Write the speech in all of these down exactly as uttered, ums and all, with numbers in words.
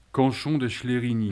Canchon de Schlerini.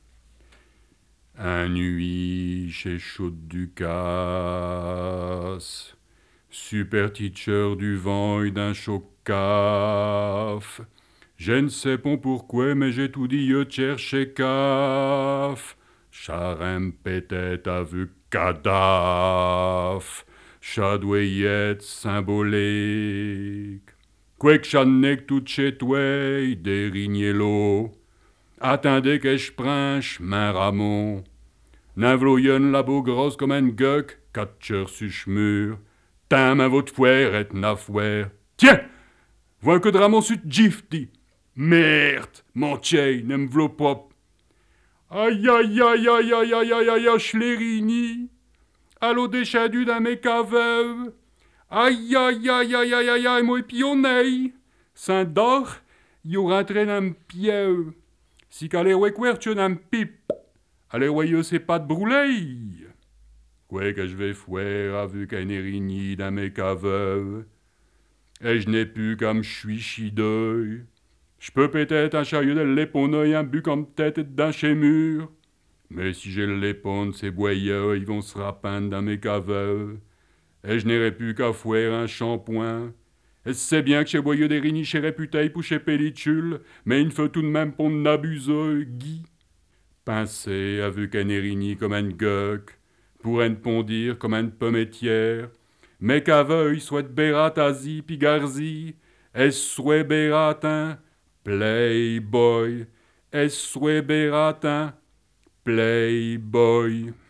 Un nuit chez Chaude du Casse, super teacher du vent et d'un chocaf. Je ne sais pas pourquoi, mais j'ai tout dit, je cherchais caf. Charem peut-être a vu cadaf, chadouillette symbolique. Quoique channek tout chez toi, dérignez-l'eau. Attendez que je prenne chemin Ramon. N'avloyen la beau grosse comme un guck, catcher sur chmur. Tant ma votre fouer et na fouer. Tiens! Vois un coup de Ramon sur gifty. Merde! Mon tchei, ne me v'lot pas. Aïe aïe aïe aïe aïe aïe aïe aïe aïe schlérini. Allô déchadu dans mes caveuves. Aïe aïe aïe aïe aïe aïe aïe moi pionneille. Saint-Dor, you rentré dans me pieu. Si qu'allez ouais tu n'as pipe. Allez ouais c'est pas de brûler. Quoi que je vais fouer à vu qu'un érigny dans mes caveuves. Et je n'ai plus comme je suis chideuil. Je peux peut-être un chariot de l'époneuil un but comme tête dans chez murs. Mais si j'ai l'éponne, ces boyeux, ils vont se rapendre dans mes caveuves. Et je n'aurai plus qu'à fouer un shampoing. Et c'est bien que chez boyeux des rigny chez réputé pour chez pellicule, mais il faut tout de même pour n'abuser, Guy. Pincé, a vu qu'un érigny comme un gueuk, pour un pondir comme une pommetière, mais qu'aveuille soit bératasi pis garzi, est soit bératin, playboy, est soit bératin, playboy.